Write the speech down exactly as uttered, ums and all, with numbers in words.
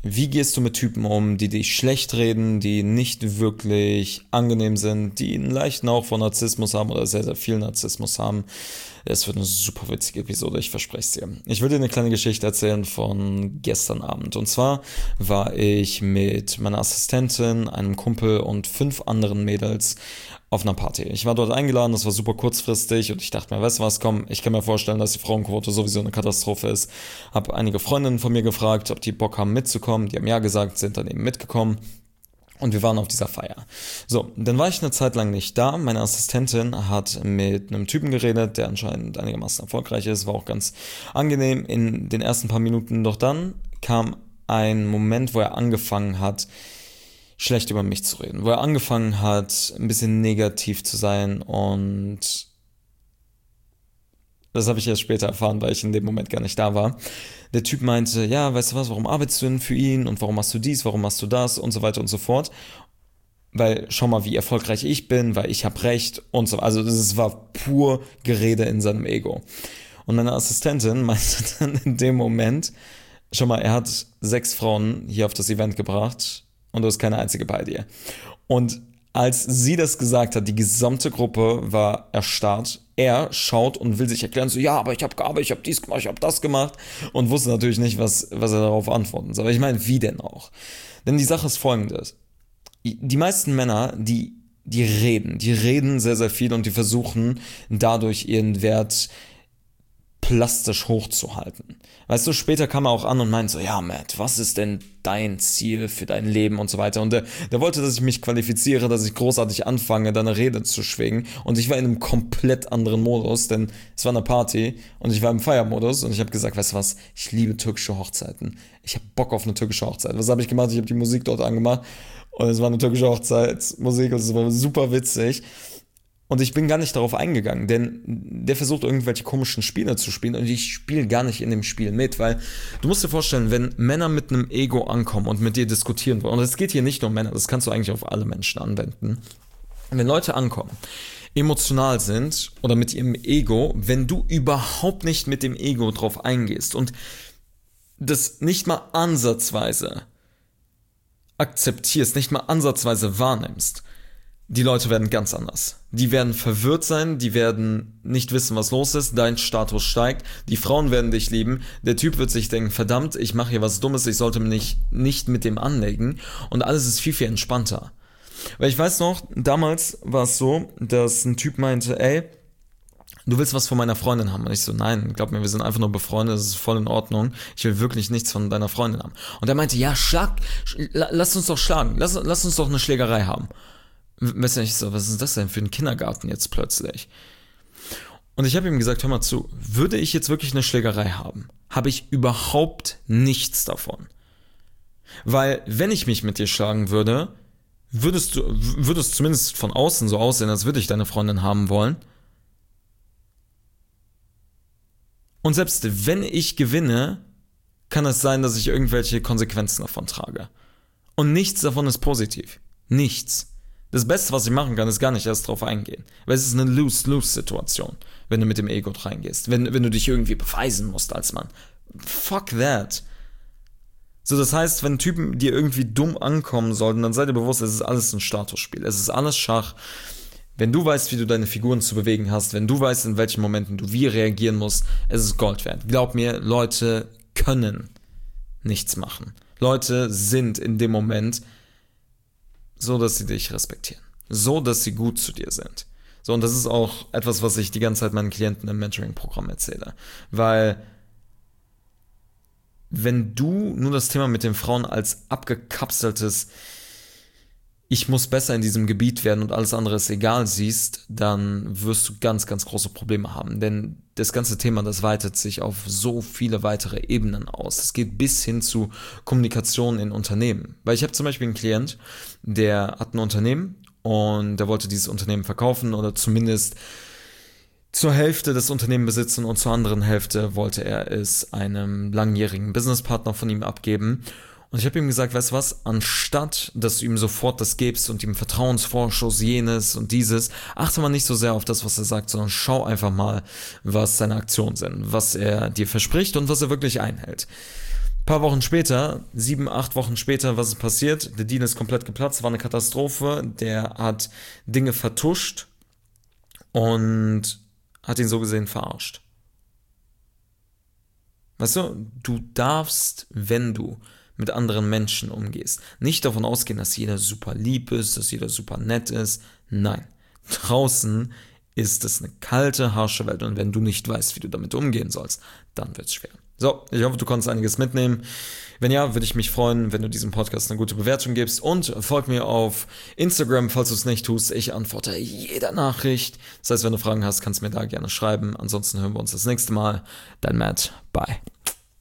Wie gehst du mit Typen um, die dich schlecht reden, die nicht wirklich angenehm sind, die einen leichten Hauch von Narzissmus haben oder sehr, sehr viel Narzissmus haben? Es wird eine super witzige Episode, ich verspreche es dir. Ich will dir eine kleine Geschichte erzählen von gestern Abend. Und zwar war ich mit meiner Assistentin, einem Kumpel und fünf anderen Mädels auf einer Party. Ich war dort eingeladen, das war super kurzfristig und ich dachte mir, weißt du was, komm, ich kann mir vorstellen, dass die Frauenquote sowieso eine Katastrophe ist. Hab einige Freundinnen von mir gefragt, ob die Bock haben mitzukommen. Die haben ja gesagt, sind dann eben mitgekommen. Und wir waren auf dieser Feier. So, dann war ich eine Zeit lang nicht da. Meine Assistentin hat mit einem Typen geredet, der anscheinend einigermaßen erfolgreich ist, war auch ganz angenehm in den ersten paar Minuten. Doch dann kam ein Moment, wo er angefangen hat, schlecht über mich zu reden, wo er angefangen hat, ein bisschen negativ zu sein, und das habe ich erst später erfahren, weil ich in dem Moment gar nicht da war. Der Typ meinte, ja, weißt du was, warum arbeitest du denn für ihn und warum machst du dies, warum machst du das und so weiter und so fort. Weil, schau mal, wie erfolgreich ich bin, weil ich habe recht und so. Also das war pur Gerede in seinem Ego. Und meine Assistentin meinte dann in dem Moment, schau mal, er hat sechs Frauen hier auf das Event gebracht und du hast keine einzige bei dir. Und als sie das gesagt hat, die gesamte Gruppe war erstarrt. Er schaut und will sich erklären, so, ja, aber ich habe gearbeitet, ich habe dies gemacht, ich habe das gemacht, und wusste natürlich nicht, was, was er darauf antworten soll. Aber ich meine, wie denn auch? Denn die Sache ist folgendes. Die meisten Männer, die, die reden, die reden sehr, sehr viel und die versuchen dadurch ihren Wert plastisch hochzuhalten. Weißt du, später kam er auch an und meinte so, ja, Matt, was ist denn dein Ziel für dein Leben und so weiter. Und der, der wollte, dass ich mich qualifiziere, dass ich großartig anfange, da eine Rede zu schwingen. Und ich war in einem komplett anderen Modus, denn es war eine Party und ich war im Feiermodus und ich habe gesagt, weißt du was, ich liebe türkische Hochzeiten. Ich habe Bock auf eine türkische Hochzeit. Was habe ich gemacht? Ich habe die Musik dort angemacht und es war eine türkische Hochzeitsmusik und es war super witzig. Und ich bin gar nicht darauf eingegangen, denn der versucht irgendwelche komischen Spiele zu spielen und ich spiele gar nicht in dem Spiel mit, weil du musst dir vorstellen, wenn Männer mit einem Ego ankommen und mit dir diskutieren wollen, und es geht hier nicht nur um Männer, das kannst du eigentlich auf alle Menschen anwenden, wenn Leute ankommen, emotional sind oder mit ihrem Ego, wenn du überhaupt nicht mit dem Ego drauf eingehst und das nicht mal ansatzweise akzeptierst, nicht mal ansatzweise wahrnimmst, die Leute werden ganz anders. Die werden verwirrt sein, die werden nicht wissen, was los ist, dein Status steigt, die Frauen werden dich lieben, der Typ wird sich denken, verdammt, ich mache hier was Dummes, ich sollte mich nicht mit dem anlegen, und alles ist viel, viel entspannter. Weil ich weiß noch, damals war es so, dass ein Typ meinte, ey, du willst was von meiner Freundin haben? Und ich so, nein, glaub mir, wir sind einfach nur befreundet, das ist voll in Ordnung. Ich will wirklich nichts von deiner Freundin haben. Und er meinte, ja, schlag, sch- lass uns doch schlagen, lass, lass uns doch eine Schlägerei haben. Weißt du nicht so, was ist das denn für ein Kindergarten jetzt plötzlich? Und ich habe ihm gesagt, hör mal zu, würde ich jetzt wirklich eine Schlägerei haben, habe ich überhaupt nichts davon. Weil, wenn ich mich mit dir schlagen würde, würdest du, würdest zumindest von außen so aussehen, als würde ich deine Freundin haben wollen. Und selbst wenn ich gewinne, kann es sein, dass ich irgendwelche Konsequenzen davon trage. Und nichts davon ist positiv. Nichts. Das Beste, was ich machen kann, ist gar nicht erst drauf eingehen. Weil es ist eine Lose-Lose-Situation, wenn du mit dem Ego reingehst. Wenn, wenn du dich irgendwie beweisen musst als Mann. Fuck that. So, das heißt, wenn Typen dir irgendwie dumm ankommen sollten, dann sei dir bewusst, es ist alles ein Statusspiel. Es ist alles Schach. Wenn du weißt, wie du deine Figuren zu bewegen hast, wenn du weißt, in welchen Momenten du wie reagieren musst, es ist Gold wert. Glaub mir, Leute können nichts machen. Leute sind in dem Moment so, dass sie dich respektieren. So, dass sie gut zu dir sind. So, und das ist auch etwas, was ich die ganze Zeit meinen Klienten im Mentoring-Programm erzähle. Weil, wenn du nur das Thema mit den Frauen als abgekapseltes ich muss besser in diesem Gebiet werden und alles andere ist egal siehst, dann wirst du ganz, ganz große Probleme haben. Denn das ganze Thema, das weitet sich auf so viele weitere Ebenen aus. Es geht bis hin zu Kommunikation in Unternehmen. Weil ich habe zum Beispiel einen Klient, der hat ein Unternehmen und der wollte dieses Unternehmen verkaufen oder zumindest zur Hälfte das Unternehmen besitzen, und zur anderen Hälfte wollte er es einem langjährigen Businesspartner von ihm abgeben. Und ich habe ihm gesagt, weißt du was, anstatt, dass du ihm sofort das gibst und ihm Vertrauensvorschuss, jenes und dieses, achte mal nicht so sehr auf das, was er sagt, sondern schau einfach mal, was seine Aktionen sind, was er dir verspricht und was er wirklich einhält. Ein paar Wochen später, sieben, acht Wochen später, was ist passiert? Der Deal ist komplett geplatzt, war eine Katastrophe. Der hat Dinge vertuscht und hat ihn so gesehen verarscht. Weißt du, du darfst, wenn du mit anderen Menschen umgehst, nicht davon ausgehen, dass jeder super lieb ist, dass jeder super nett ist. Nein, draußen ist es eine kalte, harsche Welt und wenn du nicht weißt, wie du damit umgehen sollst, dann wird es schwer. So, ich hoffe, du konntest einiges mitnehmen. Wenn ja, würde ich mich freuen, wenn du diesem Podcast eine gute Bewertung gibst und folg mir auf Instagram, falls du es nicht tust. Ich antworte jeder Nachricht. Das heißt, wenn du Fragen hast, kannst du mir da gerne schreiben. Ansonsten hören wir uns das nächste Mal. Dein Matt. Bye.